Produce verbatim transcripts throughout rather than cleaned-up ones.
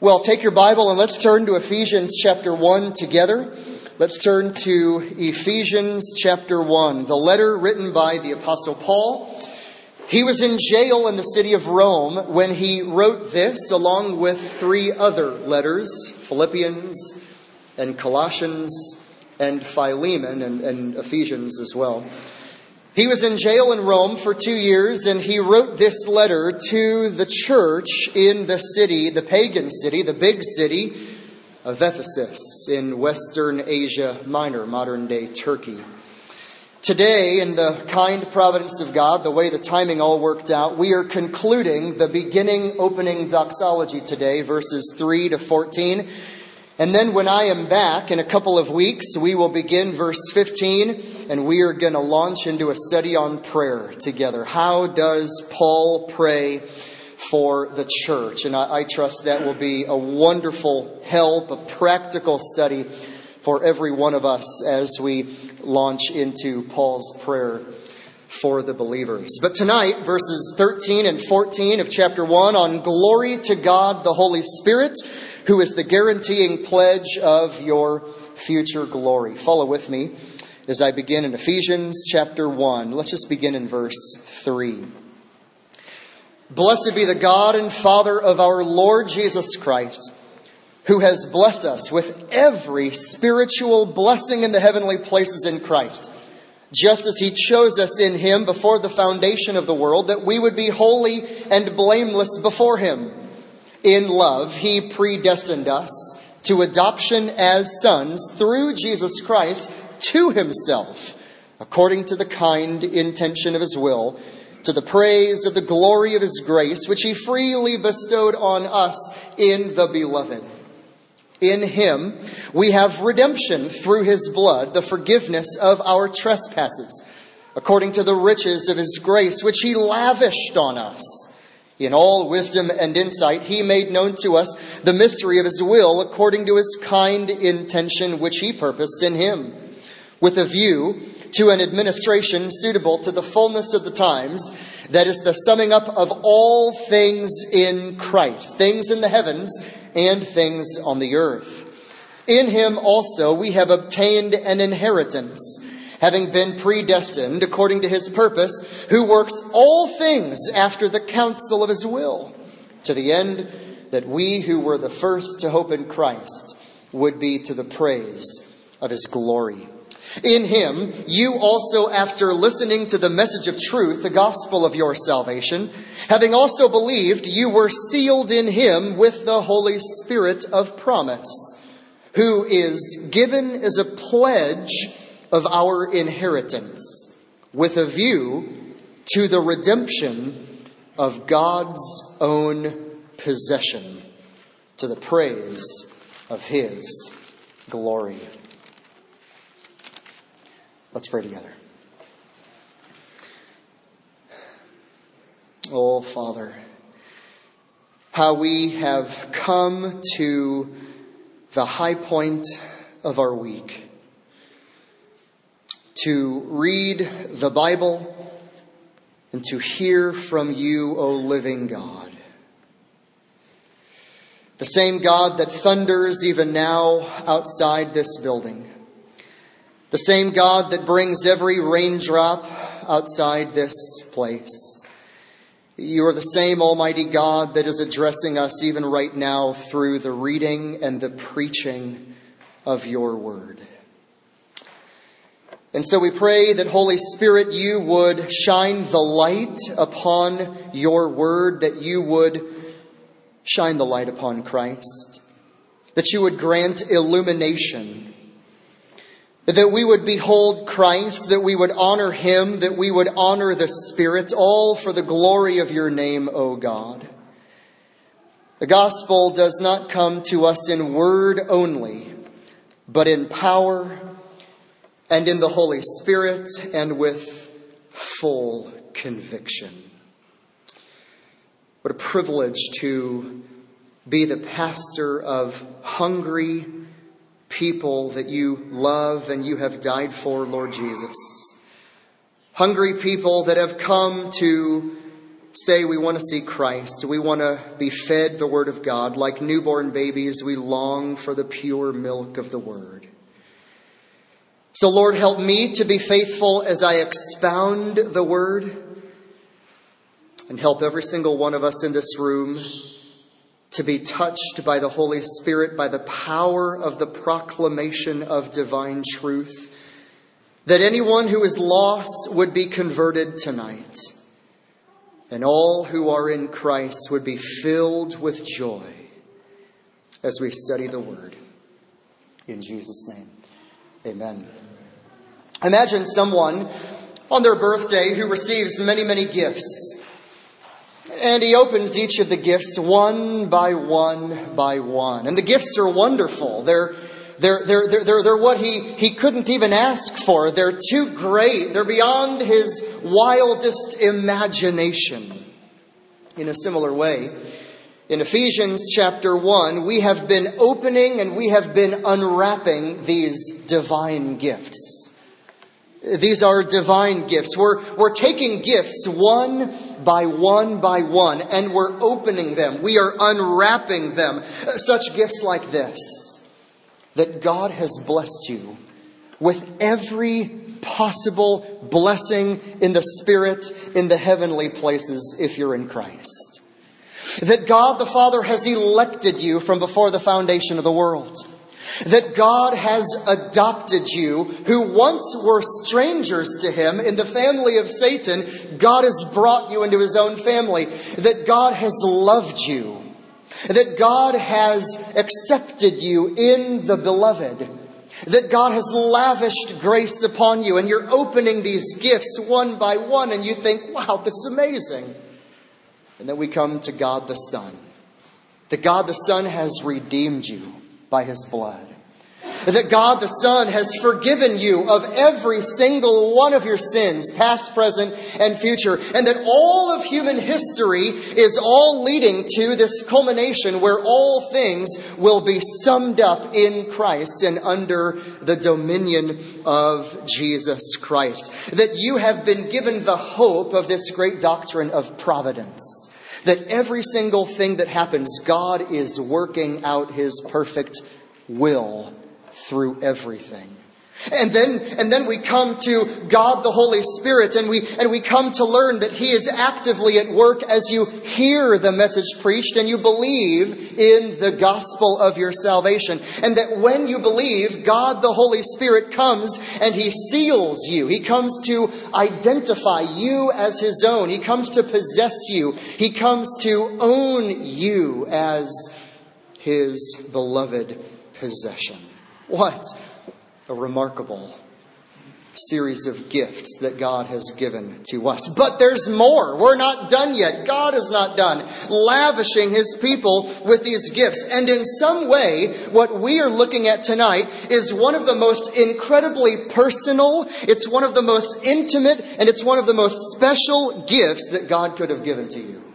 Well, take your Bible and let's turn to Ephesians chapter one together. Let's turn to Ephesians chapter one, the letter written by the Apostle Paul. He was in jail in the city of Rome when he wrote this, along with three other letters, Philippians and Colossians and Philemon and, and Ephesians as well. He was in jail in Rome for two years, and he wrote this letter to the church in the city, the pagan city, the big city of Ephesus in Western Asia Minor, modern-day Turkey. Today, in the kind providence of God, the way the timing all worked out, we are concluding the beginning opening doxology today, verses three to fourteen. And then when I am back in a couple of weeks, we will begin verse fifteen, and we are going to launch into a study on prayer together. How does Paul pray for the church? And I, I trust that will be a wonderful help, a practical study for every one of us as we launch into Paul's prayer for the believers. But tonight, verses thirteen and fourteen of chapter one, on glory to God the Holy Spirit, who is the guaranteeing pledge of your future glory. Follow with me as I begin in Ephesians chapter one. Let's just begin in verse three. Blessed be the God and Father of our Lord Jesus Christ, who has blessed us with every spiritual blessing in the heavenly places in Christ, just as he chose us in him before the foundation of the world, that we would be holy and blameless before him. In love, he predestined us to adoption as sons through Jesus Christ to himself, according to the kind intention of his will, to the praise of the glory of his grace, which he freely bestowed on us in the Beloved. In him we have redemption through his blood, the forgiveness of our trespasses, according to the riches of his grace, which he lavished on us. In all wisdom and insight, he made known to us the mystery of his will, according to his kind intention, which he purposed in him, with a view to an administration suitable to the fullness of the times, that is the summing up of all things in Christ, things in the heavens and things on the earth. In him also we have obtained an inheritance, having been predestined according to his purpose, who works all things after the counsel of his will, to the end that we who were the first to hope in Christ would be to the praise of his glory. In him, you also, after listening to the message of truth, the gospel of your salvation, having also believed, you were sealed in him with the Holy Spirit of promise, who is given as a pledge of our inheritance, with a view to the redemption of God's own possession, to the praise of his glory. Let's pray together. Oh, Father, how we have come to the high point of our week, to read the Bible and to hear from you, O living God. The same God that thunders even now outside this building. The same God that brings every raindrop outside this place. You are the same Almighty God that is addressing us even right now through the reading and the preaching of your word. And so we pray that, Holy Spirit, you would shine the light upon your word, that you would shine the light upon Christ, that you would grant illumination, that we would behold Christ, that we would honor him, that we would honor the Spirit, all for the glory of your name, O God. The gospel does not come to us in word only, but in power and in the Holy Spirit, and with full conviction. What a privilege to be the pastor of hungry people that you love and you have died for, Lord Jesus. Hungry people that have come to say we want to see Christ. We want to be fed the Word of God. Like newborn babies, we long for the pure milk of the Word. So Lord, help me to be faithful as I expound the Word. And help every single one of us in this room to be touched by the Holy Spirit, by the power of the proclamation of divine truth. That anyone who is lost would be converted tonight. And all who are in Christ would be filled with joy as we study the Word. In Jesus' name, amen. Imagine someone on their birthday who receives many, many gifts. And he opens each of the gifts one by one by one. And the gifts are wonderful. They're They're, they're, they're, they're, they're what he, he couldn't even ask for. They're too great. They're beyond his wildest imagination. In a similar way, in Ephesians chapter one, we have been opening and we have been unwrapping these divine gifts. These are divine gifts. We're, we're taking gifts one by one by one, and we're opening them. We are unwrapping them. Such gifts like this. That God has blessed you with every possible blessing in the Spirit in the heavenly places if you're in Christ. That God the Father has elected you from before the foundation of the world. That God has adopted you, who once were strangers to Him in the family of Satan. God has brought you into His own family. That God has loved you. That God has accepted you in the beloved. That God has lavished grace upon you. And you're opening these gifts one by one. And you think, wow, this is amazing. And then we come to God the Son. That God the Son has redeemed you by His blood. That God the Son has forgiven you of every single one of your sins, past, present, and future. And that all of human history is all leading to this culmination where all things will be summed up in Christ and under the dominion of Jesus Christ. That you have been given the hope of this great doctrine of providence. That every single thing that happens, God is working out His perfect will through everything. And then, and then we come to God the Holy Spirit, and we, and we come to learn that He is actively at work as you hear the message preached and you believe in the gospel of your salvation. And that when you believe, God the Holy Spirit comes and He seals you. He comes to identify you as His own. He comes to possess you. He comes to own you as His beloved possession. What a remarkable series of gifts that God has given to us. But there's more. We're not done yet. God is not done lavishing His people with these gifts. And in some way, what we are looking at tonight is one of the most incredibly personal, it's one of the most intimate, and it's one of the most special gifts that God could have given to you.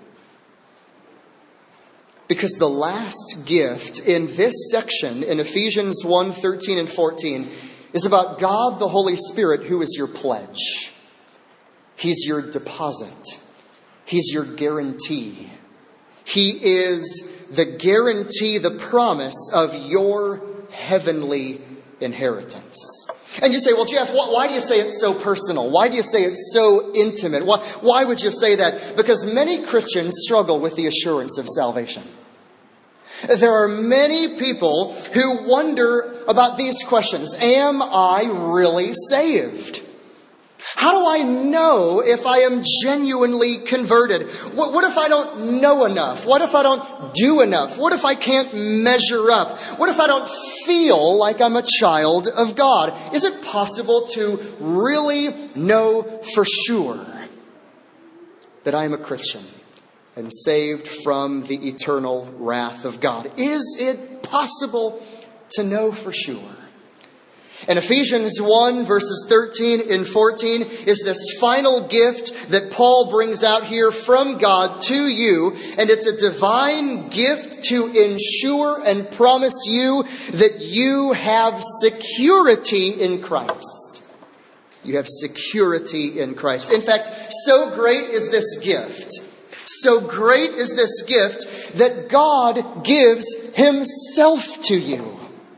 Because the last gift in this section, in Ephesians one, thirteen and fourteen, is about God the Holy Spirit, who is your pledge. He's your deposit. He's your guarantee. He is the guarantee, the promise of your heavenly inheritance. And you say, well, Jeff, why do you say it's so personal? Why do you say it's so intimate? Why, why would you say that? Because many Christians struggle with the assurance of salvation. There are many people who wonder about these questions. Am I really saved? How do I know if I am genuinely converted? What, what if I don't know enough? What if I don't do enough? What if I can't measure up? What if I don't feel like I'm a child of God? Is it possible to really know for sure that I am a Christian and saved from the eternal wrath of God? Is it possible to know for sure? And Ephesians one, verses thirteen and fourteen is this final gift that Paul brings out here from God to you. And it's a divine gift to ensure and promise you that you have security in Christ. You have security in Christ. In fact, so great is this gift So great is this gift that God gives himself to you.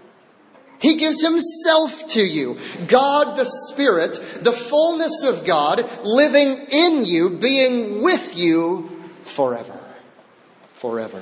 He gives himself to you. God the Spirit, the fullness of God, living in you, being with you forever. Forever.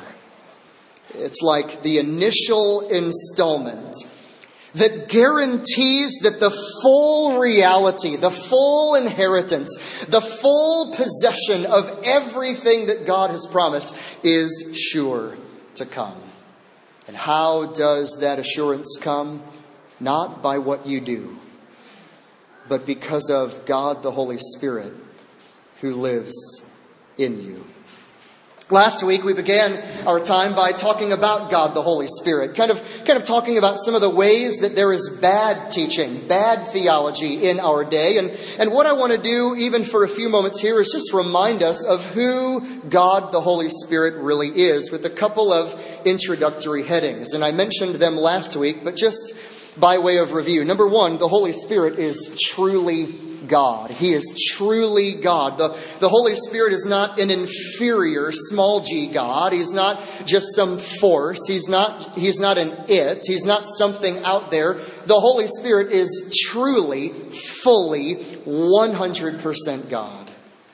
It's like the initial installment that guarantees that the full reality, the full inheritance, the full possession of everything that God has promised is sure to come. And how does that assurance come? Not by what you do, but because of God the Holy Spirit who lives in you. Last week we began our time by talking about God the Holy Spirit, kind of kind of talking about some of the ways that there is bad teaching, bad theology in our day. And, and what I want to do, even for a few moments here, is just remind us of who God the Holy Spirit really is, with a couple of introductory headings. And I mentioned them last week, but just by way of review. Number one, the Holy Spirit is truly God. He is truly God. The, the Holy Spirit is not an inferior, small g God. He's not just some force. He's not, he's not an it. He's not something out there. The Holy Spirit is truly, fully, one hundred percent God.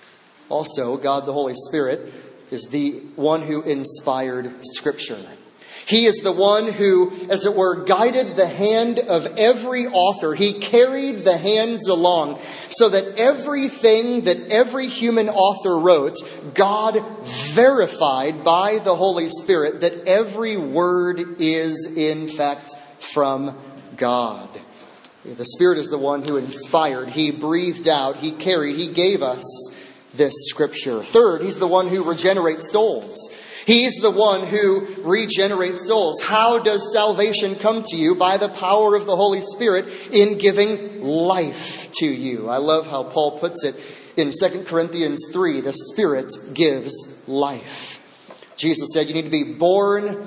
Also, God the Holy Spirit is the one who inspired Scripture. He is the one who, as it were, guided the hand of every author. He carried the hands along so that everything that every human author wrote, God verified by the Holy Spirit that every word is in fact from God. The Spirit is the one who inspired. He breathed out. He carried. He gave us this Scripture. Third, He's the one who regenerates souls. He's the one who regenerates souls. How does salvation come to you? By the power of the Holy Spirit in giving life to you. I love how Paul puts it in Second Corinthians three. The Spirit gives life. Jesus said you need to be born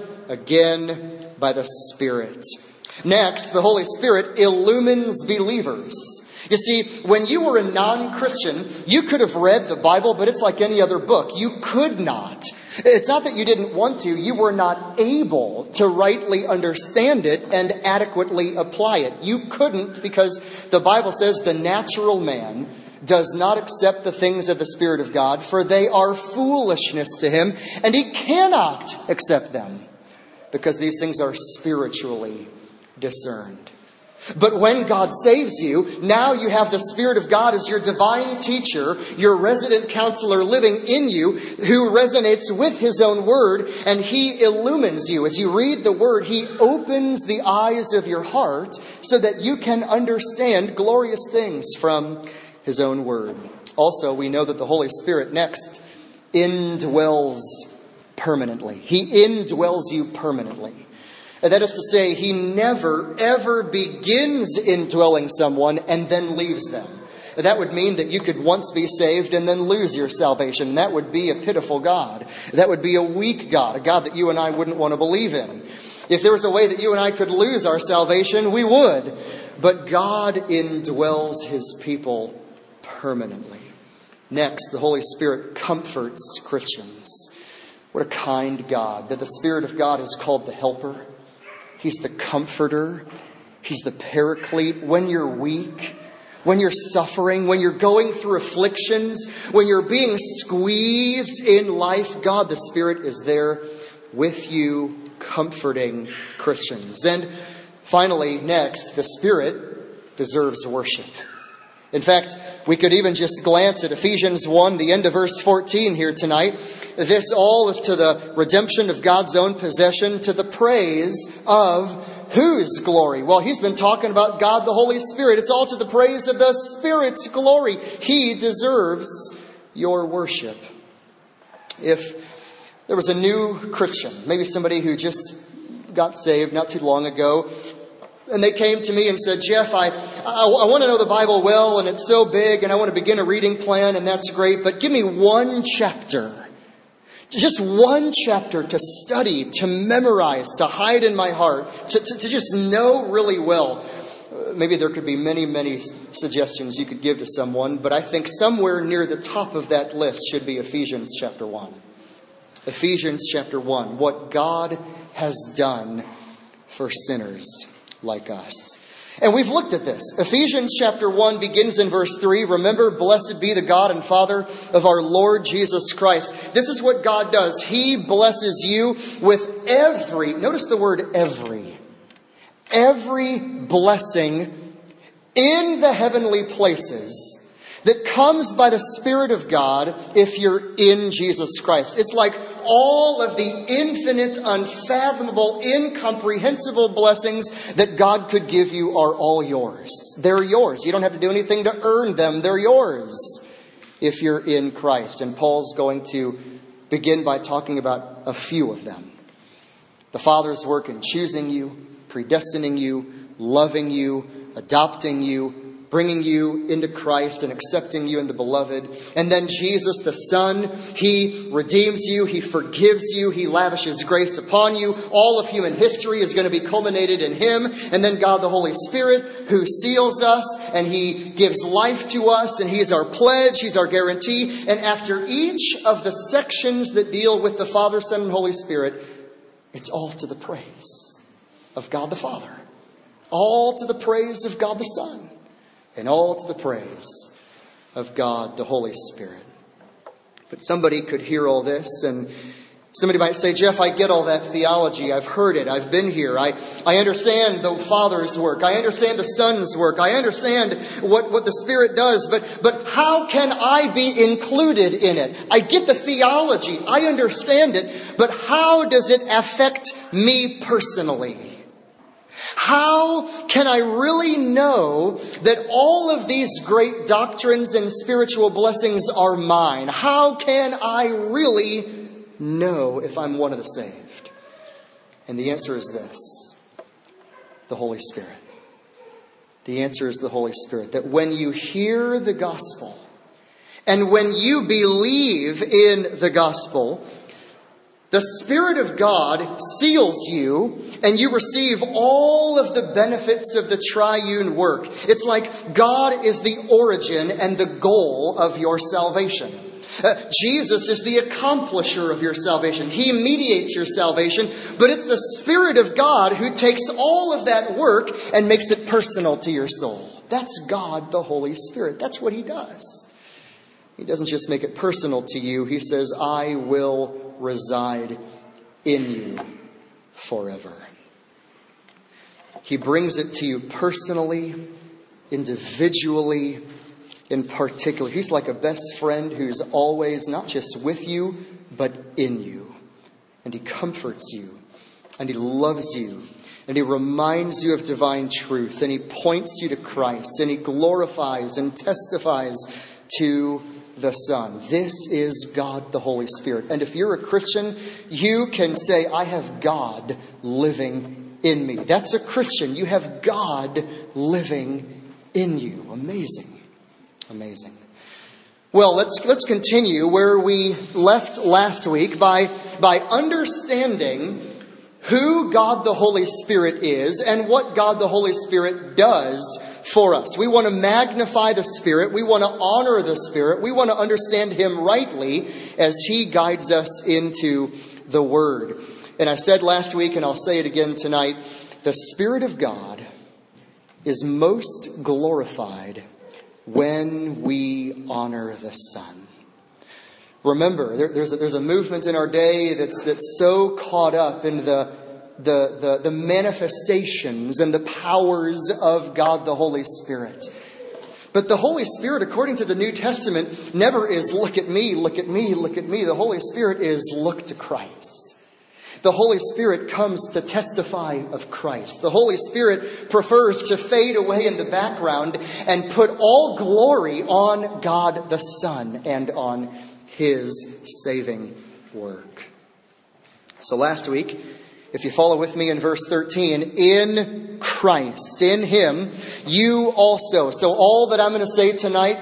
again by the Spirit. Next, the Holy Spirit illumines believers. You see, when you were a non-Christian, you could have read the Bible, but it's like any other book. You could not. It's not that you didn't want to. You were not able to rightly understand it and adequately apply it. You couldn't, because the Bible says the natural man does not accept the things of the Spirit of God, for they are foolishness to him, and he cannot accept them, because these things are spiritually discerned. But when God saves you, now you have the Spirit of God as your divine teacher, your resident counselor living in you, who resonates with His own Word, and He illumines you. As you read the Word, He opens the eyes of your heart so that you can understand glorious things from His own Word. Also, we know that the Holy Spirit, next, indwells permanently. He indwells you permanently. That is to say, He never, ever begins indwelling someone and then leaves them. That would mean that you could once be saved and then lose your salvation. That would be a pitiful God. That would be a weak God, a God that you and I wouldn't want to believe in. If there was a way that you and I could lose our salvation, we would. But God indwells His people permanently. Next, the Holy Spirit comforts Christians. What a kind God, that the Spirit of God is called the Helper. He's the comforter. He's the paraclete. When you're weak, when you're suffering, when you're going through afflictions, when you're being squeezed in life, God the Spirit is there with you, comforting Christians. And finally, next, the Spirit deserves worship. In fact, we could even just glance at Ephesians one, the end of verse fourteen here tonight. This all is to the redemption of God's own possession, to the praise of whose glory? Well, he's been talking about God the Holy Spirit. It's all to the praise of the Spirit's glory. He deserves your worship. If there was a new Christian, maybe somebody who just got saved not too long ago, and they came to me and said, Jeff, I, I, I want to know the Bible well, and it's so big, and I want to begin a reading plan, and that's great, but give me one chapter. Just one chapter to study, to memorize, to hide in my heart, to, to, to just know really well. Uh, maybe there could be many, many suggestions you could give to someone, but I think somewhere near the top of that list should be Ephesians chapter one. Ephesians chapter one, what God has done for sinners like us. And we've looked at this. Ephesians chapter one begins in verse three. Remember, blessed be the God and Father of our Lord Jesus Christ. This is what God does. He blesses you with every, notice the word every, every blessing in the heavenly places that comes by the Spirit of God if you're in Jesus Christ. It's like all of the infinite, unfathomable, incomprehensible blessings that God could give you are all yours. They're yours. You don't have to do anything to earn them. They're yours if you're in Christ. And Paul's going to begin by talking about a few of them. The Father's work in choosing you, predestining you, loving you, adopting you, bringing you into Christ and accepting you in the beloved. And then Jesus, the Son, He redeems you. He forgives you. He lavishes grace upon you. All of human history is going to be culminated in Him. And then God, the Holy Spirit, who seals us and He gives life to us. And He's our pledge. He's our guarantee. And after each of the sections that deal with the Father, Son, and Holy Spirit, it's all to the praise of God the Father. All to the praise of God the Son. And all to the praise of God, the Holy Spirit. But somebody could hear all this and somebody might say, Jeff, I get all that theology. I've heard it. I've been here. I, I understand the Father's work. I understand the Son's work. I understand what, what the Spirit does. But, but how can I be included in it? I get the theology. I understand it. But how does it affect me personally? How can I really know that all of these great doctrines and spiritual blessings are mine? How can I really know if I'm one of the saved? And the answer is this: the Holy Spirit. The answer is the Holy Spirit. That when you hear the gospel and when you believe in the gospel, the Spirit of God seals you and you receive all of the benefits of the triune work. It's like God is the origin and the goal of your salvation. Uh, Jesus is the accomplisher of your salvation. He mediates your salvation, but it's the Spirit of God who takes all of that work and makes it personal to your soul. That's God, the Holy Spirit. That's what He does. He doesn't just make it personal to you. He says, I will reside in you forever. He brings it to you personally, individually, in particular. He's like a best friend who's always not just with you, but in you. And He comforts you, and He loves you, and He reminds you of divine truth, and He points you to Christ, and He glorifies and testifies to the Son. This is God the Holy Spirit. And if you're a Christian, you can say, I have God living in me. That's a Christian. You have God living in you. Amazing. Amazing. Well, let's let's continue where we left last week by by understanding who God the Holy Spirit is and what God the Holy Spirit does for us. We want to magnify the Spirit. We want to honor the Spirit. We want to understand Him rightly as He guides us into the Word. And I said last week, and I'll say it again tonight, the Spirit of God is most glorified when we honor the Son. Remember, there, there's, a, there's a movement in our day that's, that's so caught up in the The, the, the manifestations and the powers of God the Holy Spirit. But the Holy Spirit, according to the New Testament, never is look at me, look at me, look at me. The Holy Spirit is look to Christ. The Holy Spirit comes to testify of Christ. The Holy Spirit prefers to fade away in the background and put all glory on God the Son and on His saving work. So last week, if you follow with me in verse thirteen, in Christ, in Him, you also. So all that I'm going to say tonight,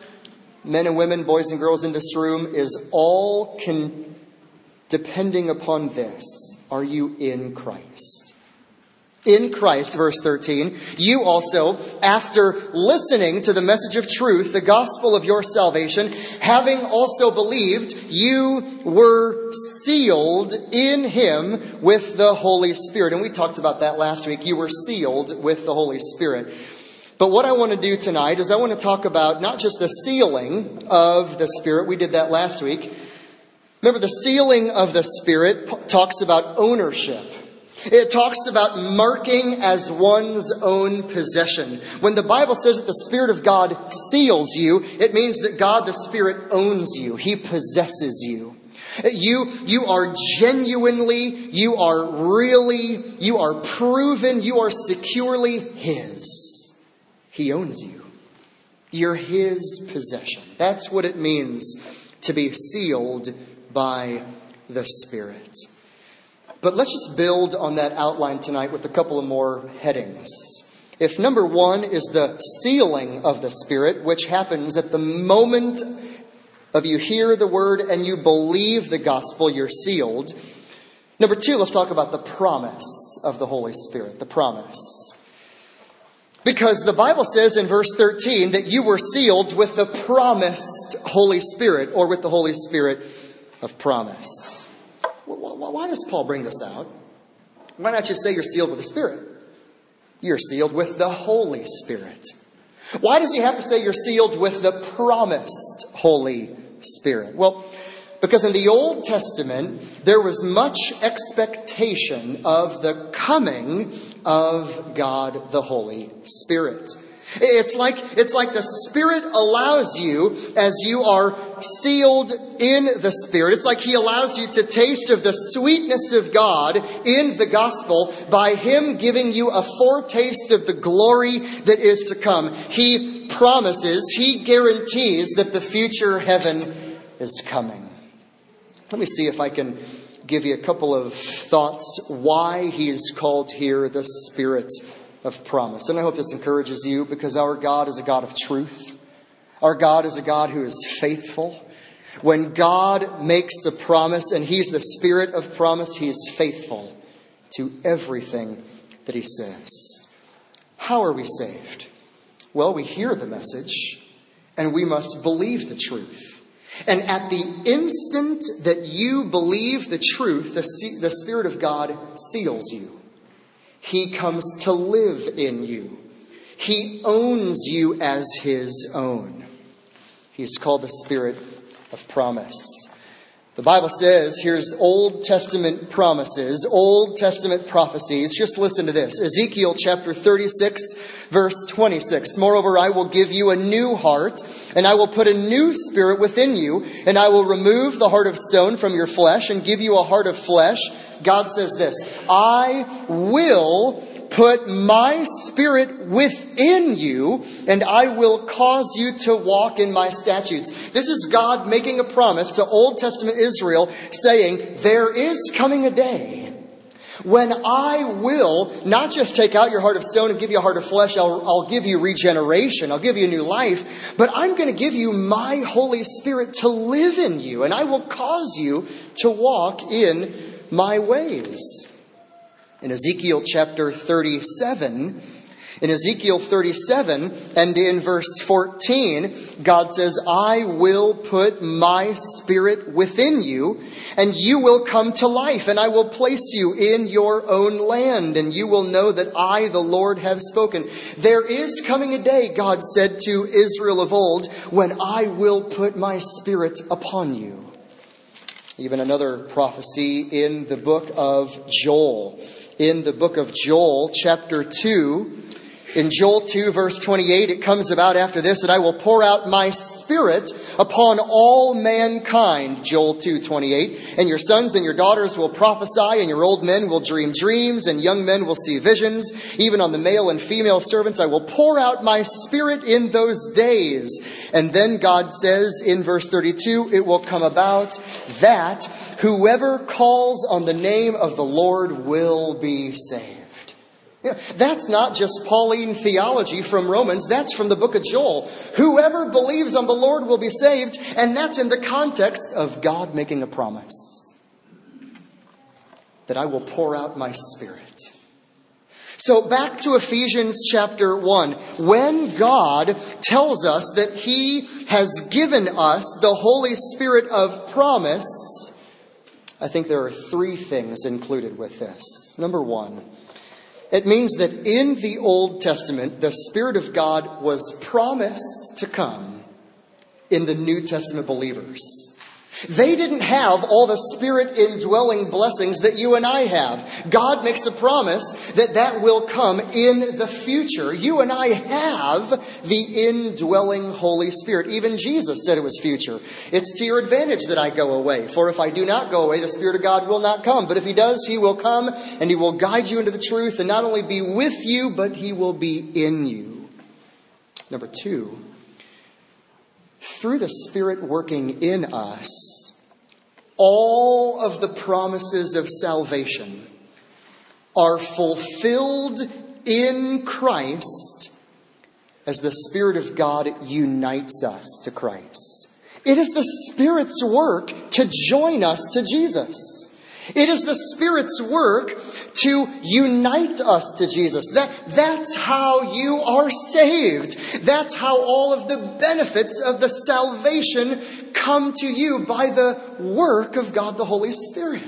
men and women, boys and girls in this room, is all con- depending upon this. Are you in Christ? In Christ, verse thirteen, you also, after listening to the message of truth, the gospel of your salvation, having also believed, you were sealed in him with the Holy Spirit. And we talked about that last week. You were sealed with the Holy Spirit. But what I want to do tonight is I want to talk about not just the sealing of the Spirit. We did that last week. Remember, the sealing of the Spirit talks about ownership. It talks about marking as one's own possession. When the Bible says that the Spirit of God seals you, it means that God the Spirit owns you. He possesses you. You, you are genuinely, you are really, you are proven, you are securely His. He owns you. You're His possession. That's what it means to be sealed by the Spirit. But let's just build on that outline tonight with a couple of more headings. If number one is the sealing of the Spirit, which happens at the moment of you hear the word and you believe the gospel, you're sealed. Number two, let's talk about the promise of the Holy Spirit, the promise. Because the Bible says in verse thirteen that you were sealed with the promised Holy Spirit, or with the Holy Spirit of promise. Why does Paul bring this out? Why not just say you're sealed with the Spirit? You're sealed with the Holy Spirit. Why does he have to say you're sealed with the promised Holy Spirit? Well, because in the Old Testament, there was much expectation of the coming of God the Holy Spirit. It's like, it's like the Spirit allows you, as you are sealed in the Spirit, it's like He allows you to taste of the sweetness of God in the gospel by Him giving you a foretaste of the glory that is to come. He promises, He guarantees that the future heaven is coming. Let me see if I can give you a couple of thoughts why He's called here the Spirit of promise. And I hope this encourages you, because our God is a God of truth. Our God is a God who is faithful. When God makes a promise and He's the Spirit of promise, He is faithful to everything that He says. How are we saved? Well, we hear the message and we must believe the truth. And at the instant that you believe the truth, the, the Spirit of God seals you. He comes to live in you. He owns you as His own. He's called the Spirit of promise. The Bible says, here's Old Testament promises, Old Testament prophecies. Just listen to this. Ezekiel chapter thirty-six, verse twenty-six. Moreover, I will give you a new heart, and I will put a new spirit within you, and I will remove the heart of stone from your flesh and give you a heart of flesh. God says this, I will put my Spirit within you, and I will cause you to walk in my statutes. This is God making a promise to Old Testament Israel, saying, there is coming a day when I will not just take out your heart of stone and give you a heart of flesh. I'll, I'll give you regeneration. I'll give you a new life. But I'm going to give you my Holy Spirit to live in you, and I will cause you to walk in my ways. In Ezekiel chapter thirty-seven, in Ezekiel thirty-seven and in verse fourteen, God says, I will put my Spirit within you, and you will come to life, and I will place you in your own land, and you will know that I, the Lord, have spoken. There is coming a day, God said to Israel of old, when I will put my Spirit upon you. Even another prophecy in the book of Joel. In the book of Joel, chapter two, in Joel two, verse twenty-eight, it comes about after this, that I will pour out my Spirit upon all mankind. Joel two, twenty-eight. And your sons and your daughters will prophesy, and your old men will dream dreams, and young men will see visions. Even on the male and female servants, I will pour out my Spirit in those days. And then God says in verse thirty-two, it will come about that whoever calls on the name of the Lord will be saved. Yeah, that's not just Pauline theology from Romans. That's from the book of Joel. Whoever believes on the Lord will be saved. And that's in the context of God making a promise that I will pour out my Spirit. So back to Ephesians chapter one. When God tells us that He has given us the Holy Spirit of promise, I think there are three things included with this. Number one, it means that in the Old Testament, the Spirit of God was promised to come in the New Testament believers. They didn't have all the Spirit indwelling blessings that you and I have. God makes a promise that that will come in the future. You and I have the indwelling Holy Spirit. Even Jesus said it was future. It's to your advantage that I go away. For if I do not go away, the Spirit of God will not come. But if He does, He will come and He will guide you into the truth and not only be with you, but He will be in you. Number two, through the Spirit working in us, all of the promises of salvation are fulfilled in Christ as the Spirit of God unites us to Christ. It is the Spirit's work to join us to Jesus. It is the Spirit's work to unite us to Jesus. That, that's how you are saved. That's how all of the benefits of the salvation come to you, by the work of God the Holy Spirit.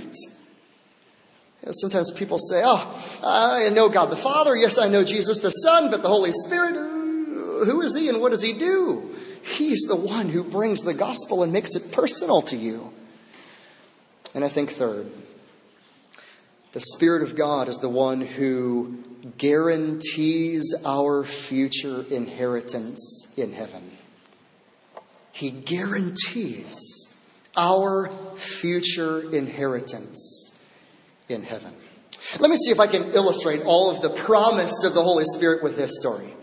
You know, sometimes people say, oh, I know God the Father. Yes, I know Jesus the Son, but the Holy Spirit, who is He and what does He do? He's the one who brings the gospel and makes it personal to you. And I think third, the Spirit of God is the one who guarantees our future inheritance in heaven. He guarantees our future inheritance in heaven. Let me see if I can illustrate all of the promise of the Holy Spirit with this story.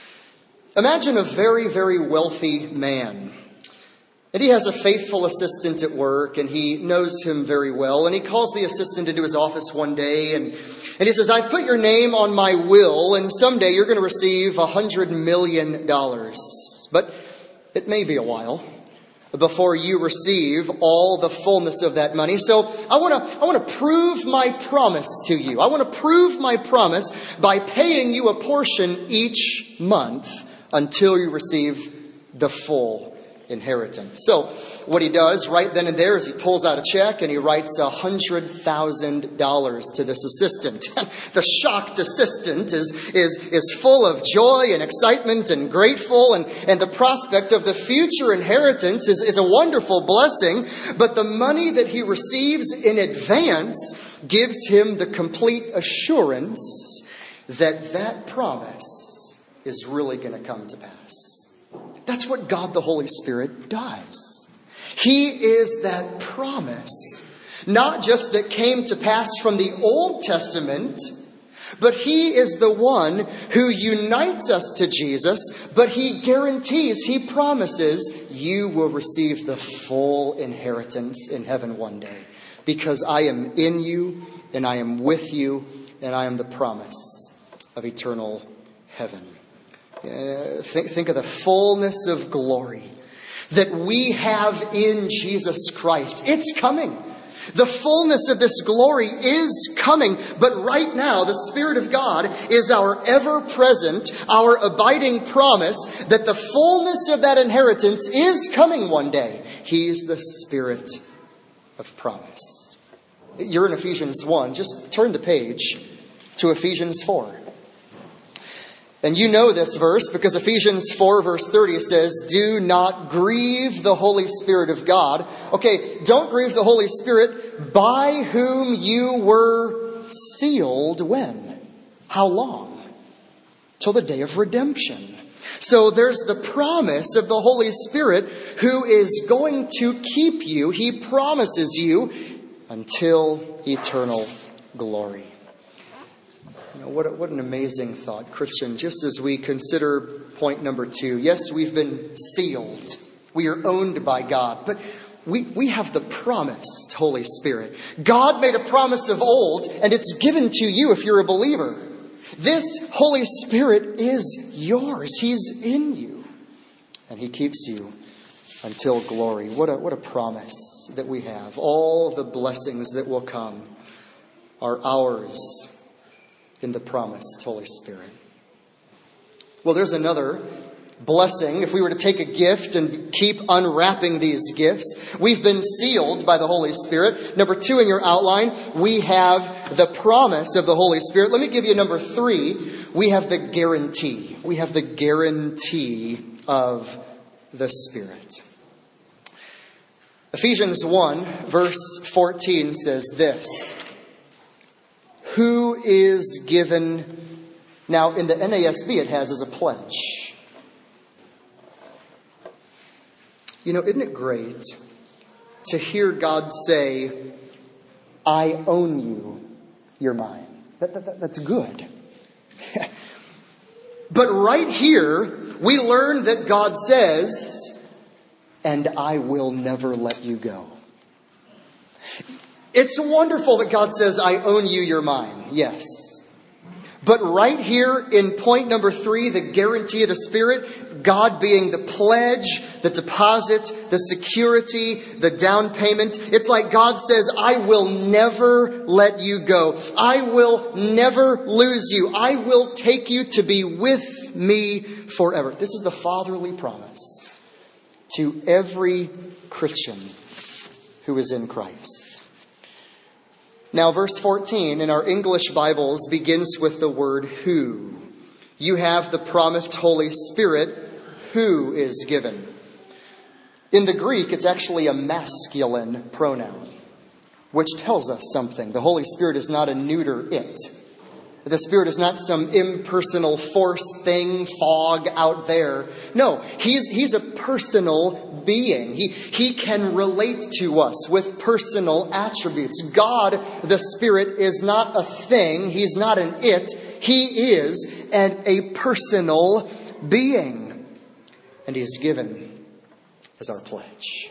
Imagine a very, very wealthy man. And he has a faithful assistant at work, and he knows him very well. And he calls the assistant into his office one day, and, and he says, I've put your name on my will, and someday you're going to receive a hundred million dollars. But it may be a while before you receive all the fullness of that money. So I want to I want to prove my promise to you. I want to prove my promise by paying you a portion each month until you receive the full inheritance. So what he does right then and there is he pulls out a check and he writes a hundred thousand dollars to this assistant. The shocked assistant is, is, is full of joy and excitement and grateful, and, and the prospect of the future inheritance is, is a wonderful blessing. But the money that he receives in advance gives him the complete assurance that that promise is really going to come to pass. That's what God the Holy Spirit does. He is that promise, not just that came to pass from the Old Testament, but He is the one who unites us to Jesus, but He guarantees, He promises, you will receive the full inheritance in heaven one day. Because I am in you, and I am with you, and I am the promise of eternal heaven. Uh, think, think of the fullness of glory that we have in Jesus Christ. It's coming. The fullness of this glory is coming. But right now, the Spirit of God is our ever-present, our abiding promise that the fullness of that inheritance is coming one day. He's the Spirit of promise. You're in Ephesians one. Just turn the page to Ephesians four. And you know this verse because Ephesians four verse thirty says, do not grieve the Holy Spirit of God. Okay, don't grieve the Holy Spirit, by whom you were sealed when? How long? Till the day of redemption. So there's the promise of the Holy Spirit who is going to keep you. He promises you until eternal glory. What, a, what an amazing thought, Christian. Just as we consider point number two. Yes, we've been sealed. We are owned by God. But we, we have the promised Holy Spirit. God made a promise of old, and it's given to you if you're a believer. This Holy Spirit is yours. He's in you. And He keeps you until glory. What a, what a promise that we have. All the blessings that will come are ours in the promised Holy Spirit. Well, there's another blessing. If we were to take a gift and keep unwrapping these gifts, we've been sealed by the Holy Spirit. Number two in your outline, we have the promise of the Holy Spirit. Let me give you number three. We have the guarantee. We have the guarantee of the Spirit. Ephesians one, verse fourteen says this: who is given, now in the N A S B it has as a pledge. You know, isn't it great to hear God say, I own you, you're mine? That, that, that, that's good. But right here, we learn that God says, and I will never let you go. It's wonderful that God says, I own you, you're mine. Yes. But right here in point number three, the guarantee of the Spirit, God being the pledge, the deposit, the security, the down payment. It's like God says, I will never let you go. I will never lose you. I will take you to be with me forever. This is the fatherly promise to every Christian who is in Christ. Now, verse fourteen in our English Bibles begins with the word who. You have the promised Holy Spirit who is given. In the Greek, it's actually a masculine pronoun, which tells us something. The Holy Spirit is not a neuter it. The Spirit is not some impersonal force thing, fog out there. No, he's, he's a personal being. He, he can relate to us with personal attributes. God, the Spirit, is not a thing. He's not an it. He is an, a personal being. And He's given as our pledge.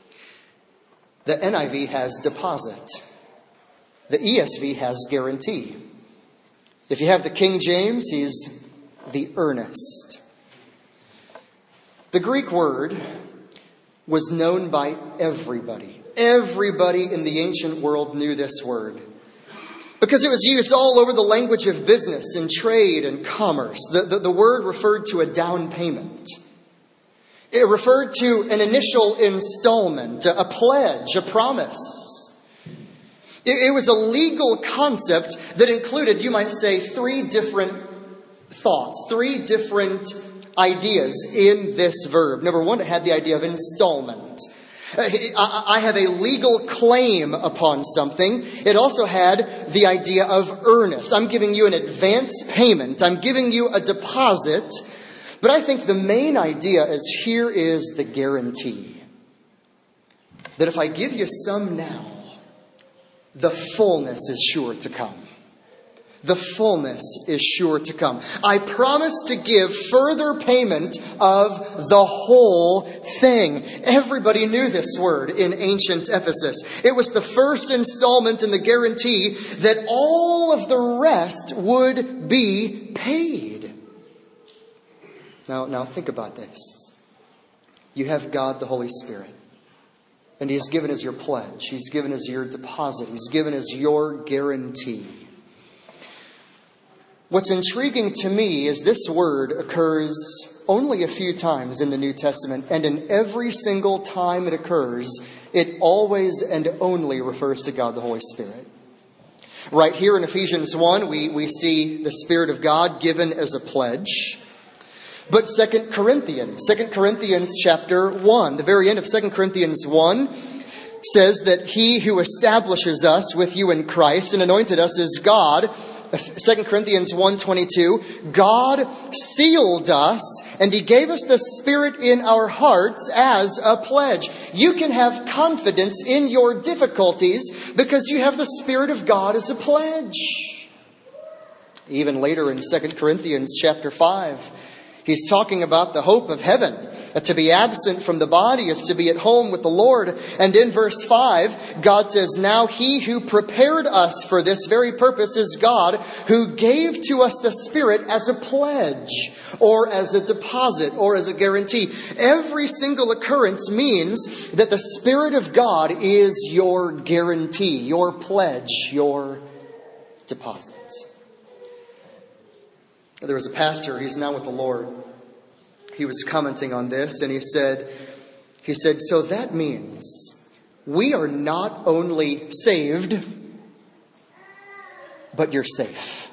The N I V has deposit. The E S V has guarantee. If you have the King James, he's the earnest. The Greek word was known by everybody. Everybody in the ancient world knew this word, because it was used all over the language of business and trade and commerce. The, the, the word referred to a down payment. It referred to an initial installment, a pledge, a promise. It was a legal concept that included, you might say, three different thoughts, three different ideas in this verb. Number one, it had the idea of installment. I have a legal claim upon something. It also had the idea of earnest. I'm giving you an advance payment. I'm giving you a deposit. But I think the main idea is here is the guarantee. That if I give you some now, the fullness is sure to come. The fullness is sure to come. I promise to give further payment of the whole thing. Everybody knew this word in ancient Ephesus. It was the first installment in the guarantee that all of the rest would be paid. Now, now think about this. You have God, the Holy Spirit. And He's given as your pledge. He's given as your deposit. He's given as your guarantee. What's intriguing to me is this word occurs only a few times in the New Testament. And in every single time it occurs, it always and only refers to God, the Holy Spirit. Right here in Ephesians one, we, we see the Spirit of God given as a pledge. But Second Corinthians, Second Corinthians chapter one, the very end of Second Corinthians one says that He who establishes us with you in Christ and anointed us is God. Second Corinthians one twenty-two, God sealed us and He gave us the Spirit in our hearts as a pledge. You can have confidence in your difficulties because you have the Spirit of God as a pledge. Even later in Second Corinthians chapter five, he's talking about the hope of heaven. To be absent from the body is to be at home with the Lord. And in verse five, God says, now He who prepared us for this very purpose is God, who gave to us the Spirit as a pledge, or as a deposit, or as a guarantee. Every single occurrence means that the Spirit of God is your guarantee, your pledge, your deposit. There was a pastor, he's now with the Lord. He was commenting on this, and he said, he said, so that means we are not only saved, but you're safe.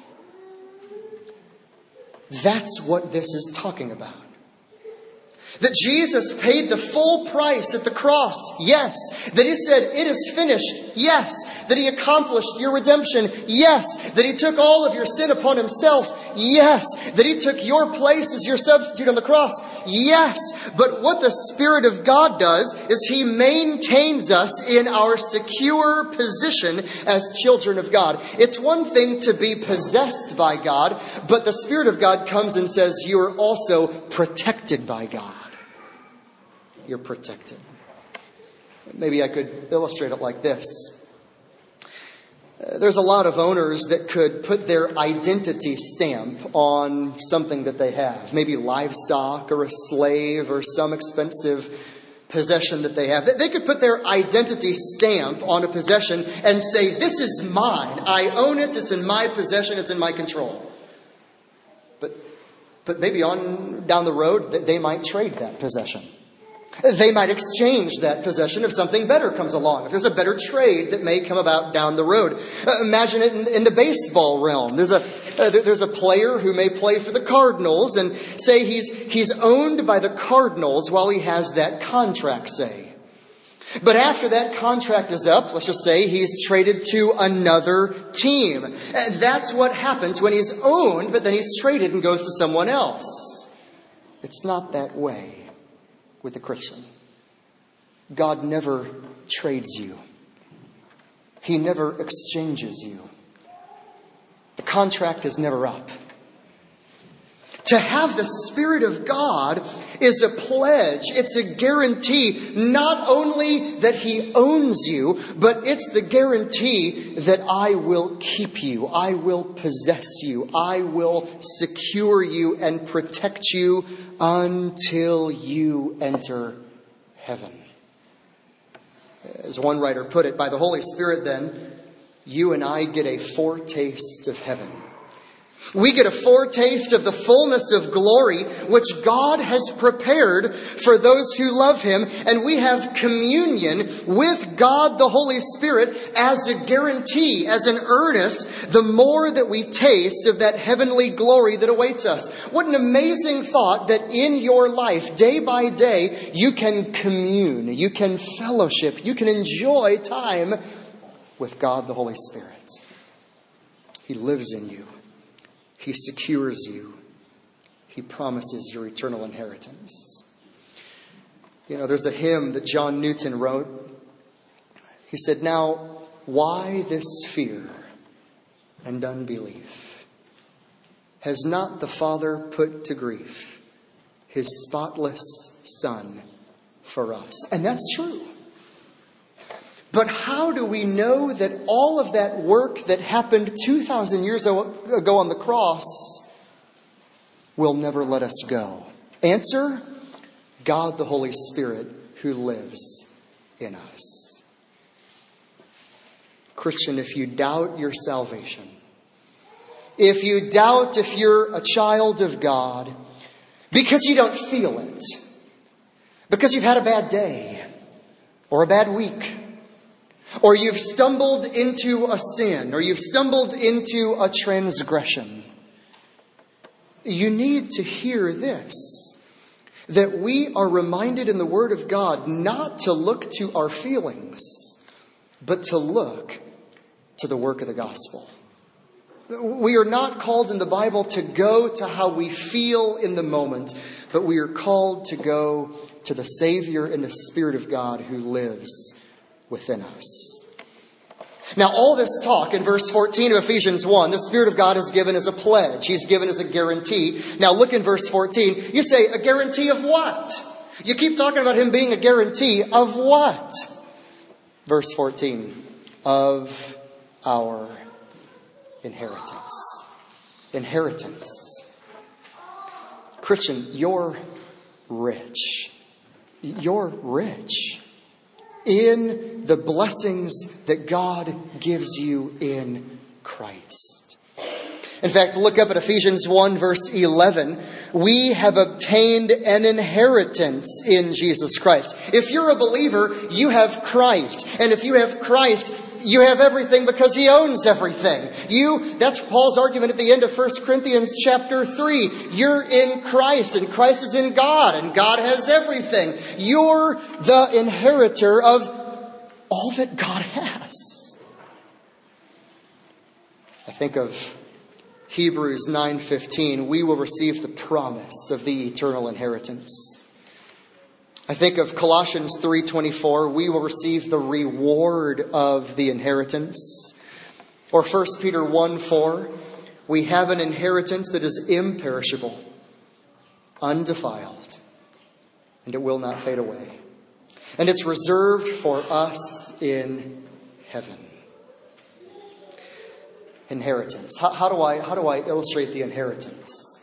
That's what this is talking about. That Jesus paid the full price at the cross, yes. That He said, it is finished, yes. That He accomplished your redemption, yes. That He took all of your sin upon Himself, yes. That He took your place as your substitute on the cross, yes. But what the Spirit of God does is He maintains us in our secure position as children of God. It's one thing to be possessed by God, but the Spirit of God comes and says you are also protected by God. You're protected. Maybe I could illustrate it like this. Uh, there's a lot of owners that could put their identity stamp on something that they have. Maybe livestock or a slave or some expensive possession that they have. They could put their identity stamp on a possession and say, this is mine. I own it. It's in my possession. It's in my control. But, but maybe on down the road, they might trade that possession. They might exchange that possession if something better comes along. If there's a better trade that may come about down the road. Uh, imagine it in, in the baseball realm. There's a uh, there's a player who may play for the Cardinals and say he's he's owned by the Cardinals while he has that contract, say. But after that contract is up, let's just say he's traded to another team. And that's what happens when he's owned, but then he's traded and goes to someone else. It's not that way with the Christian. God never trades you. He never exchanges you. The contract is never up. To have the Spirit of God is a pledge. It's a guarantee, not only that He owns you, but it's the guarantee that I will keep you. I will possess you. I will secure you and protect you until you enter heaven. As one writer put it, by the Holy Spirit then, you and I get a foretaste of heaven. We get a foretaste of the fullness of glory which God has prepared for those who love Him. And we have communion with God the Holy Spirit as a guarantee, as an earnest, the more that we taste of that heavenly glory that awaits us. What an amazing thought that in your life, day by day, you can commune, you can fellowship, you can enjoy time with God the Holy Spirit. He lives in you. He secures you. He promises your eternal inheritance. You know, there's a hymn that John Newton wrote. He said, now, why this fear and unbelief? Has not the Father put to grief His spotless Son for us? And that's true. But how do we know that all of that work that happened two thousand years ago on the cross will never let us go? Answer, God the Holy Spirit who lives in us. Christian, if you doubt your salvation, if you doubt if you're a child of God, because you don't feel it, because you've had a bad day or a bad week, or you've stumbled into a sin, or you've stumbled into a transgression, you need to hear this, that we are reminded in the Word of God not to look to our feelings, but to look to the work of the gospel. We are not called in the Bible to go to how we feel in the moment, but we are called to go to the Savior and the Spirit of God who lives within us. Now, all this talk in verse fourteen of Ephesians one, the Spirit of God is given as a pledge. He's given as a guarantee. Now, look in verse fourteen. You say, a guarantee of what? You keep talking about Him being a guarantee of what? Verse fourteen, of our inheritance. Inheritance. Christian, you're rich. You're rich in the blessings that God gives you in Christ. In fact, look up at Ephesians one, verse eleven. We have obtained an inheritance in Jesus Christ. If you're a believer, you have Christ. And if you have Christ, you have everything because He owns everything. You, that's Paul's argument at the end of First Corinthians chapter three. You're in Christ, and Christ is in God, and God has everything. You're the inheritor of all that God has. I think of Hebrews nine fifteen, we will receive the promise of the eternal inheritance. I think of Colossians three twenty-four, we will receive the reward of the inheritance. Or First Peter one four, we have an inheritance that is imperishable, undefiled, and it will not fade away. And it's reserved for us in heaven. Inheritance. How, how do I how do I illustrate the inheritance?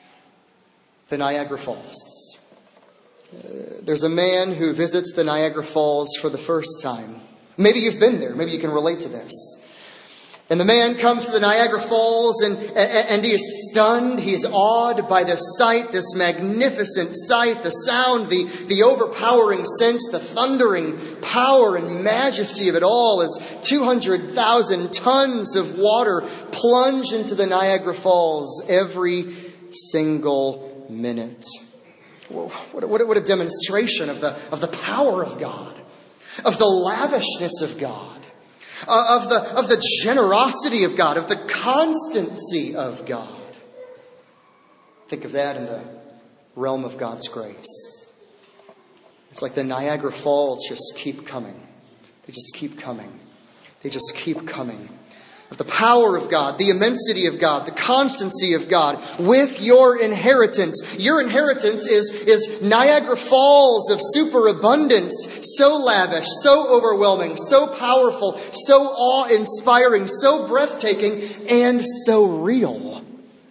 The Niagara Falls. Uh, there's a man who visits the Niagara Falls for the first time. Maybe you've been there. Maybe you can relate to this. And the man comes to the Niagara Falls and, and, and he is stunned. He's awed by the sight, this magnificent sight, the sound, the, the overpowering sense, the thundering power and majesty of it all as two hundred thousand tons of water plunge into the Niagara Falls every single minute. What, what, what a demonstration of the, of the power of God, of the lavishness of God. Uh, of the of the generosity of God, of the constancy of God. Think of that in the realm of God's grace. It's like the Niagara Falls just keep coming. They just keep coming. They just keep coming. Of the power of God, the immensity of God, the constancy of God with your inheritance. Your inheritance is, is Niagara Falls of superabundance, so lavish, so overwhelming, so powerful, so awe-inspiring, so breathtaking, and so real.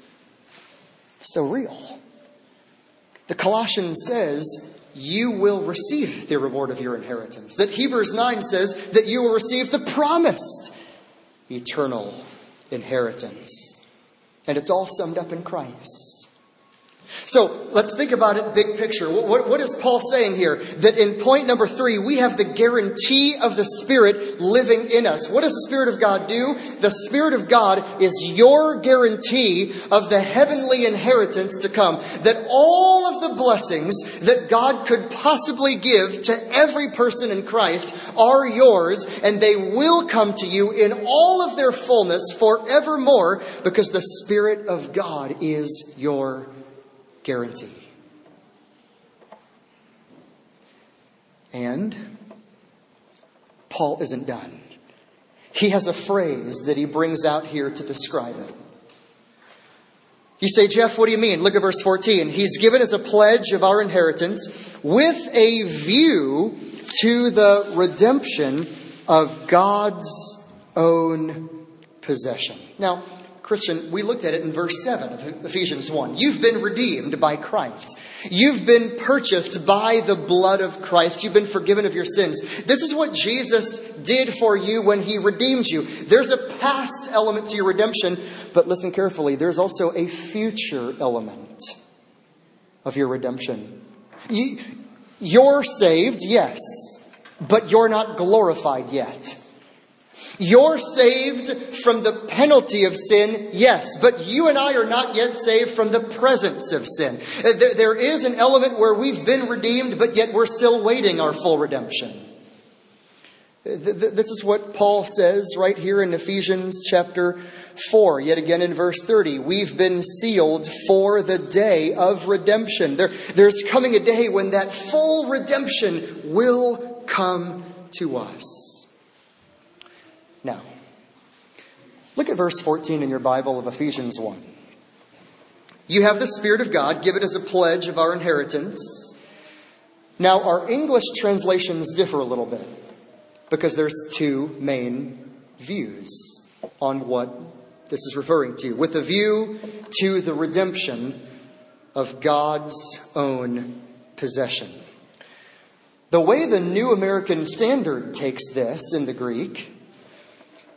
So real. The Colossians says, you will receive the reward of your inheritance. That Hebrews nine says that you will receive the promised eternal inheritance. And it's all summed up in Christ. So let's think about it big picture. What, what, what is Paul saying here? That in point number three, we have the guarantee of the Spirit living in us. What does the Spirit of God do? The Spirit of God is your guarantee of the heavenly inheritance to come. That all of the blessings that God could possibly give to every person in Christ are yours, and they will come to you in all of their fullness forevermore, because the Spirit of God is your guarantee. And Paul isn't done. He has a phrase that he brings out here to describe it. You say, Jeff, what do you mean? Look at verse fourteen. He's given us a pledge of our inheritance with a view to the redemption of God's own possession. Now, Christian, we looked at it in verse seven of Ephesians one. You've been redeemed by Christ. You've been purchased by the blood of Christ. You've been forgiven of your sins. This is what Jesus did for you when He redeemed you. There's a past element to your redemption, but listen carefully. There's also a future element of your redemption. You, you're saved, yes, but you're not glorified yet. You're saved from the penalty of sin, yes, but you and I are not yet saved from the presence of sin. There, there is an element where we've been redeemed, but yet we're still waiting our full redemption. This is what Paul says right here in Ephesians chapter four, yet again in verse thirty. We've been sealed for the day of redemption. There, there's coming a day when that full redemption will come to us. Now, look at verse fourteen in your Bible of Ephesians one. You have the Spirit of God given as a pledge of our inheritance. Now, our English translations differ a little bit because there's two main views on what this is referring to. With a view to the redemption of God's own possession. The way the New American Standard takes this in the Greek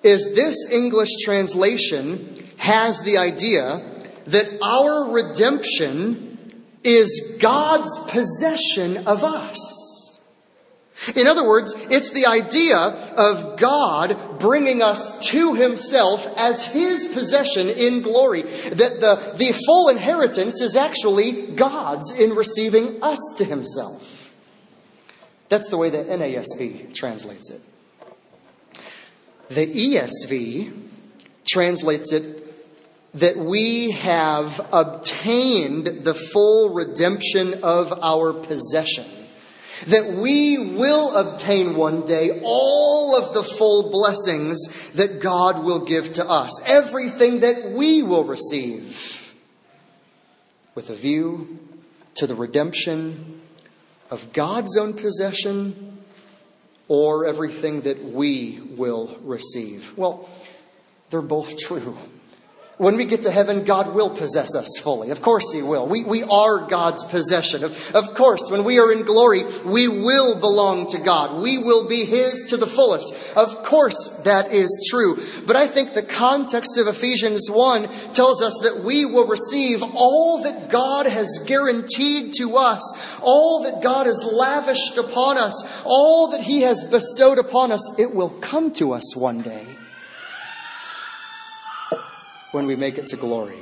is this English translation has the idea that our redemption is God's possession of us. In other words, it's the idea of God bringing us to himself as his possession in glory. That the, the full inheritance is actually God's in receiving us to himself. That's the way the N A S B translates it. The E S V translates it that we have obtained the full redemption of our possession. That we will obtain one day all of the full blessings that God will give to us. Everything that we will receive. With a view to the redemption of God's own possession, or everything that we will receive. Well, they're both true. When we get to heaven, God will possess us fully. Of course he will. We, we are God's possession. Of, of course, when we are in glory, we will belong to God. We will be his to the fullest. Of course, that is true. But I think the context of Ephesians one tells us that we will receive all that God has guaranteed to us. All that God has lavished upon us. All that he has bestowed upon us. It will come to us one day. When we make it to glory.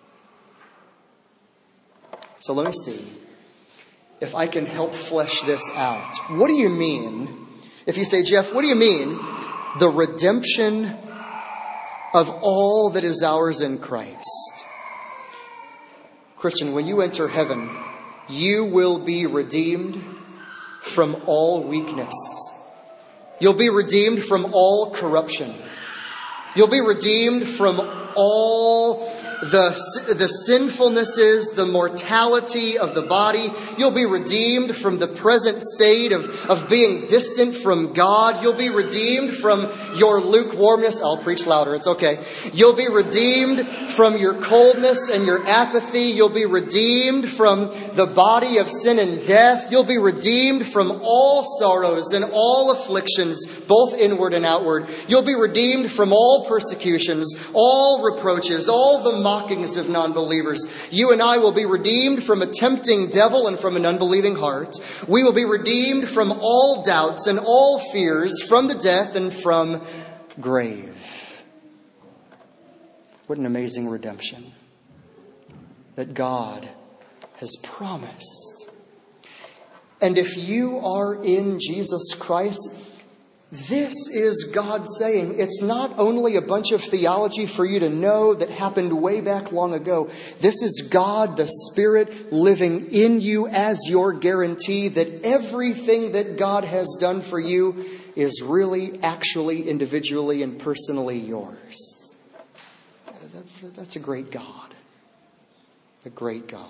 So let me see if I can help flesh this out. What do you mean, if you say, Jeff, what do you mean the redemption of all that is ours in Christ? Christian, when you enter heaven, you will be redeemed from all weakness. You'll be redeemed from all corruption. You'll be redeemed from all the, the sinfulnesses, the mortality of the body. You'll be redeemed from the present state of, of being distant from God. You'll be redeemed from your lukewarmness. I'll preach louder, it's okay. You'll be redeemed from your coldness and your apathy. You'll be redeemed from the body of sin and death. You'll be redeemed from all sorrows and all afflictions, both inward and outward. You'll be redeemed from all persecutions, all reproaches, all the mockings of non-believers. You and I will be redeemed from a tempting devil and from an unbelieving heart. We will be redeemed from all doubts and all fears, from the death and from grave. What an amazing redemption that God has promised. And if you are in Jesus Christ, this is God saying, it's not only a bunch of theology for you to know that happened way back long ago. This is God, the Spirit, living in you as your guarantee that everything that God has done for you is really, actually, individually and personally yours. That's a great God. A great God.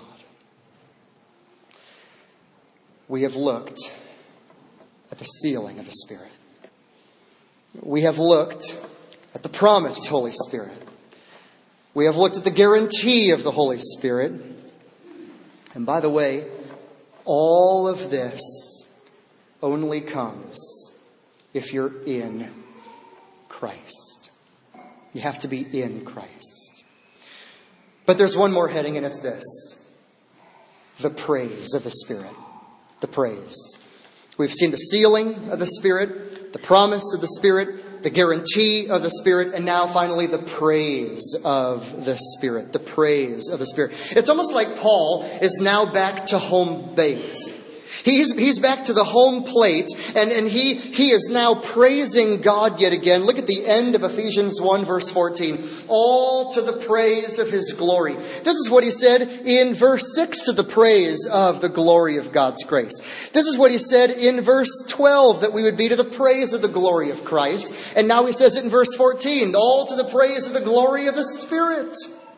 We have looked at the sealing of the Spirit. We have looked at the promised Holy Spirit. We have looked at the guarantee of the Holy Spirit. And by the way, all of this only comes if you're in Christ. You have to be in Christ. But there's one more heading, and it's this: the praise of the Spirit. The praise. We've seen the sealing of the Spirit, the promise of the Spirit, the guarantee of the Spirit, and now finally the praise of the Spirit. The praise of the Spirit. It's almost like Paul is now back to home base. He's, he's back to the home plate, and, and he, he is now praising God yet again. Look at the end of Ephesians one, verse fourteen. All to the praise of His glory. This is what he said in verse six, to the praise of the glory of God's grace. This is what he said in verse twelve, that we would be to the praise of the glory of Christ. And now he says it in verse fourteen, all to the praise of the glory of the Spirit.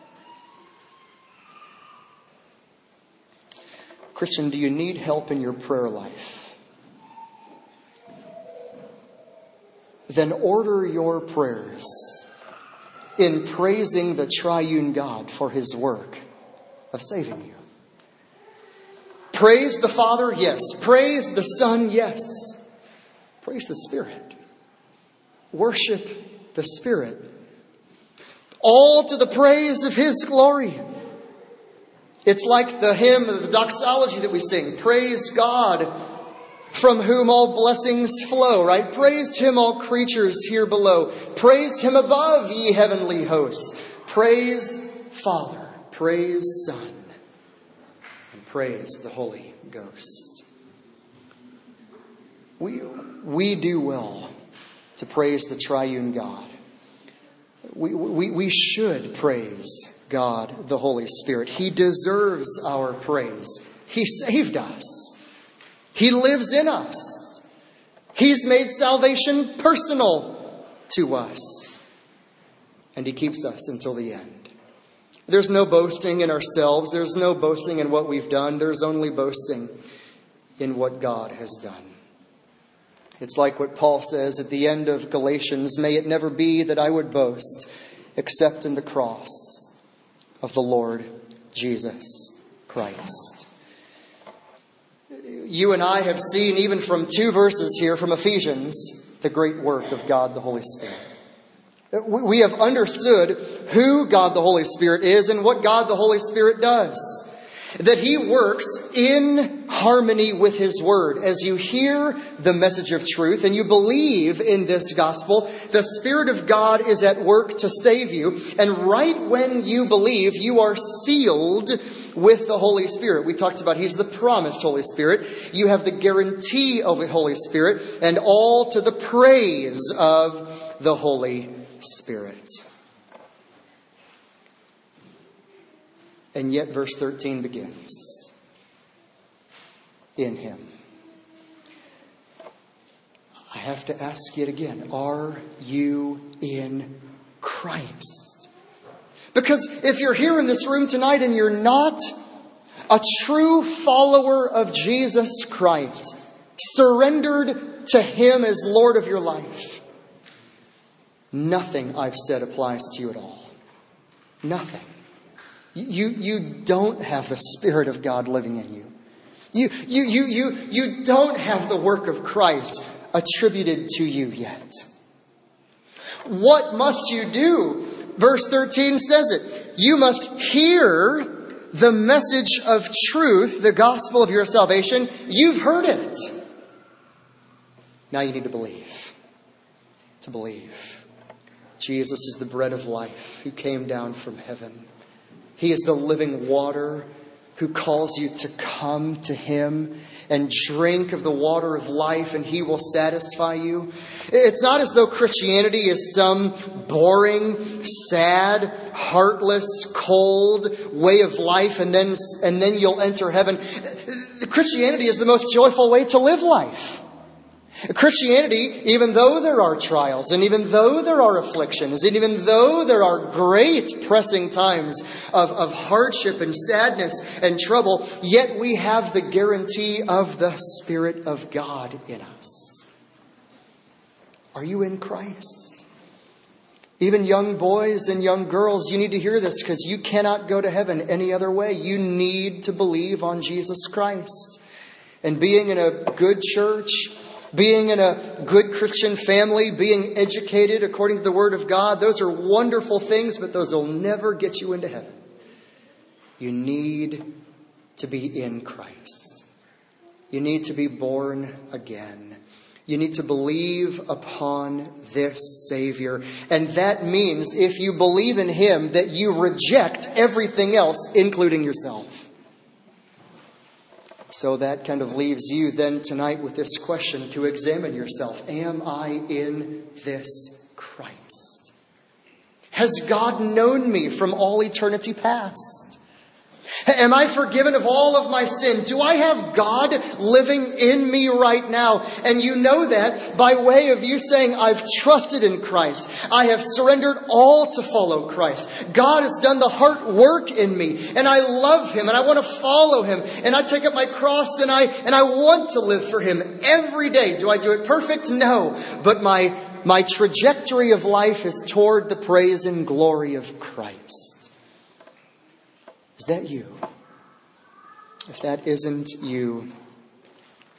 Christian, do you need help in your prayer life? Then order your prayers in praising the triune God for His work of saving you. Praise the Father, yes. Praise the Son, yes. Praise the Spirit. Worship the Spirit. All to the praise of His glory. It's like the hymn, the doxology that we sing. Praise God, from whom all blessings flow, right? Praise Him, all creatures here below. Praise Him above, ye heavenly hosts. Praise Father, praise Son, and praise the Holy Ghost. We, we do well to praise the triune God. We, we, we should praise God, the Holy Spirit. He deserves our praise. He saved us. He lives in us. He's made salvation personal to us. And He keeps us until the end. There's no boasting in ourselves. There's no boasting in what we've done. There's only boasting in what God has done. It's like what Paul says at the end of Galatians, may it never be that I would boast except in the cross of the Lord Jesus Christ. You and I have seen, even from two verses here from Ephesians, the great work of God the Holy Spirit. We have understood who God the Holy Spirit is and what God the Holy Spirit does. That He works in harmony with His Word. As you hear the message of truth and you believe in this gospel, the Spirit of God is at work to save you. And right when you believe, you are sealed with the Holy Spirit. We talked about He's the promised Holy Spirit. You have the guarantee of the Holy Spirit, and all to the praise of the Holy Spirit. And yet verse thirteen begins. In Him. I have to ask yet again, are you in Christ? Because if you're here in this room tonight and you're not a true follower of Jesus Christ, surrendered to Him as Lord of your life, nothing I've said applies to you at all. Nothing. You, you don't have the Spirit of God living in you. You, you, you, you, you don't have the work of Christ attributed to you yet. What must you do? Verse thirteen says it. You must hear the message of truth, the gospel of your salvation. You've heard it. Now you need to believe. To believe. Jesus is the bread of life who came down from heaven. He is the living water who calls you to come to Him and drink of the water of life, and He will satisfy you. It's not as though Christianity is some boring, sad, heartless, cold way of life, and then, and then you'll enter heaven. Christianity is the most joyful way to live life. Christianity, even though there are trials, and even though there are afflictions, and even though there are great pressing times of, of hardship and sadness and trouble, yet we have the guarantee of the Spirit of God in us. Are you in Christ? Even young boys and young girls, you need to hear this, because you cannot go to heaven any other way. You need to believe on Jesus Christ. And being in a good church, being in a good Christian family, being educated according to the Word of God, those are wonderful things, but those will never get you into heaven. You need to be in Christ. You need to be born again. You need to believe upon this Savior. And that means, if you believe in Him, that you reject everything else, including yourself. So that kind of leaves you then tonight with this question to examine yourself. Am I in this Christ? Has God known me from all eternity past? Am I forgiven of all of my sin? Do I have God living in me right now? And you know that by way of you saying, I've trusted in Christ. I have surrendered all to follow Christ. God has done the heart work in me. And I love Him and I want to follow Him. And I take up my cross and I, and I want to live for Him every day. Do I do it perfect? No. But my, my trajectory of life is toward the praise and glory of Christ. Is that you? If that isn't you,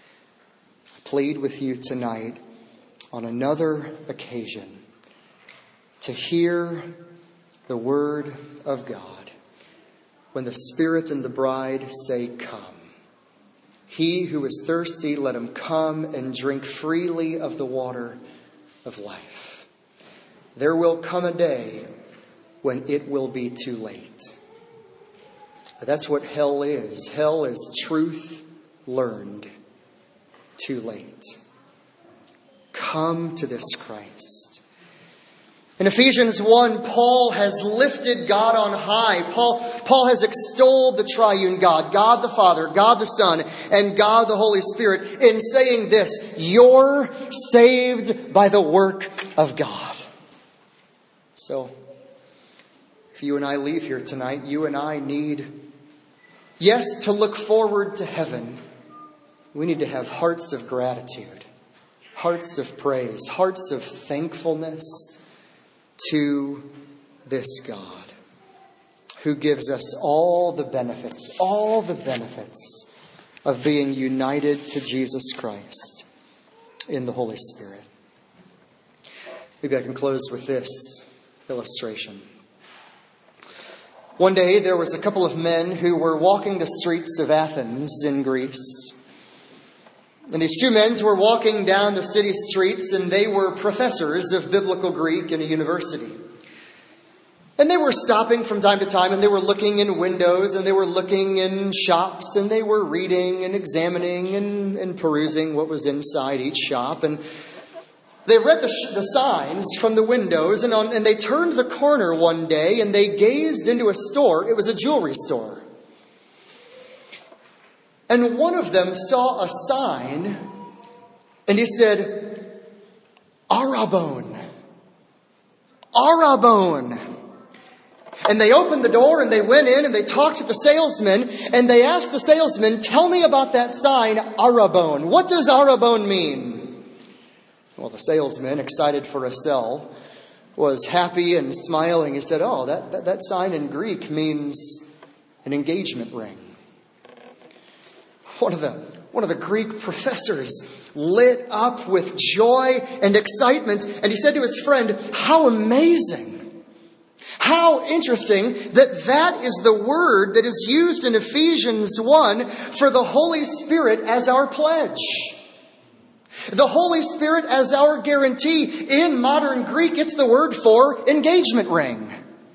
I plead with you tonight on another occasion to hear the word of God. When the Spirit and the bride say, "Come." He who is thirsty, let him come and drink freely of the water of life. There will come a day when it will be too late. That's what hell is. Hell is truth learned too late. Come to this Christ. In Ephesians one, Paul has lifted God on high. Paul, Paul has extolled the triune God, God the Father, God the Son, and God the Holy Spirit in saying this: you're saved by the work of God. So, if you and I leave here tonight, you and I need, yes, to look forward to heaven. We need to have hearts of gratitude, hearts of praise, hearts of thankfulness to this God who gives us all the benefits, all the benefits of being united to Jesus Christ in the Holy Spirit. Maybe I can close with this illustration. One day there was a couple of men who were walking the streets of Athens in Greece. And these two men were walking down the city streets, and they were professors of biblical Greek in a university. And they were stopping from time to time, and they were looking in windows, and they were looking in shops, and they were reading and examining and, and perusing what was inside each shop. And they read the, sh- the signs from the windows, and, on, and they turned the corner one day, and they gazed into a store. It was a jewelry store. And one of them saw a sign, and he said, "Arabone, Arabone." And they opened the door, and they went in, and they talked to the salesman, and they asked the salesman, "Tell me about that sign, Arabone. What does Arabone mean?" Well, the salesman, excited for a sell, was happy and smiling. He said, "Oh, that, that, that sign in Greek means an engagement ring." One of the one of the Greek professors lit up with joy and excitement, and he said to his friend, "How amazing! How interesting that that is the word that is used in Ephesians one for the Holy Spirit as our pledge. The Holy Spirit as our guarantee. In modern Greek, it's the word for engagement ring."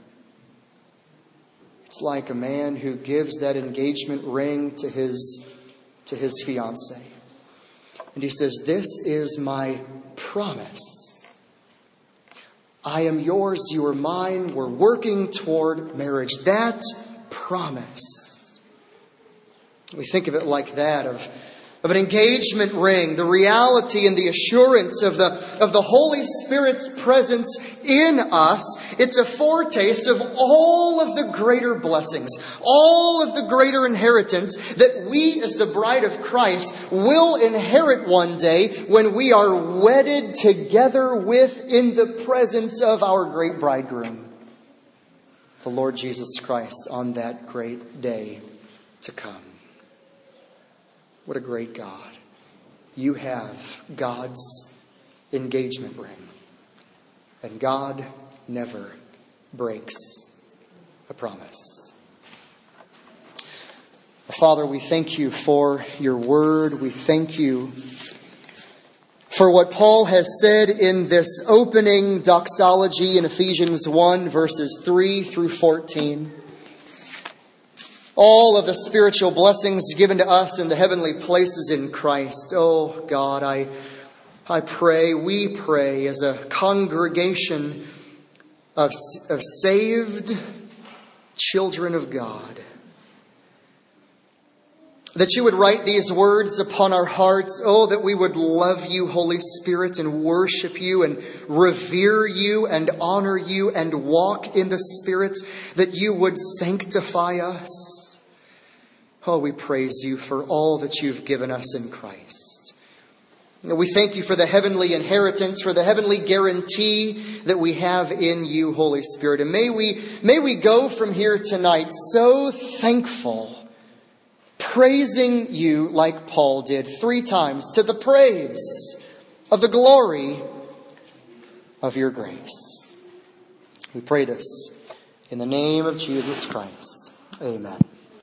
It's like a man who gives that engagement ring to his to his fiancée. And he says, "This is my promise. I am yours, you are mine. We're working toward marriage." That promise. We think of it like that, of, of an engagement ring, the reality and the assurance of the, of the Holy Spirit's presence in us. It's a foretaste of all of the greater blessings, all of the greater inheritance that we as the bride of Christ will inherit one day when we are wedded together with, in the presence of our great bridegroom, the Lord Jesus Christ, on that great day to come. What a great God. You have God's engagement ring. And God never breaks a promise. Father, we thank you for your word. We thank you for what Paul has said in this opening doxology in Ephesians one, verses three through fourteen. All of the spiritual blessings given to us in the heavenly places in Christ. Oh God, I, I pray, we pray as a congregation of, of saved children of God, that you would write these words upon our hearts. Oh, that we would love you, Holy Spirit, and worship you and revere you and honor you and walk in the Spirit, that you would sanctify us. Oh, we praise you for all that you've given us in Christ. We thank you for the heavenly inheritance, for the heavenly guarantee that we have in you, Holy Spirit. And may we, may we go from here tonight so thankful, praising you like Paul did three times, to the praise of the glory of your grace. We pray this in the name of Jesus Christ. Amen.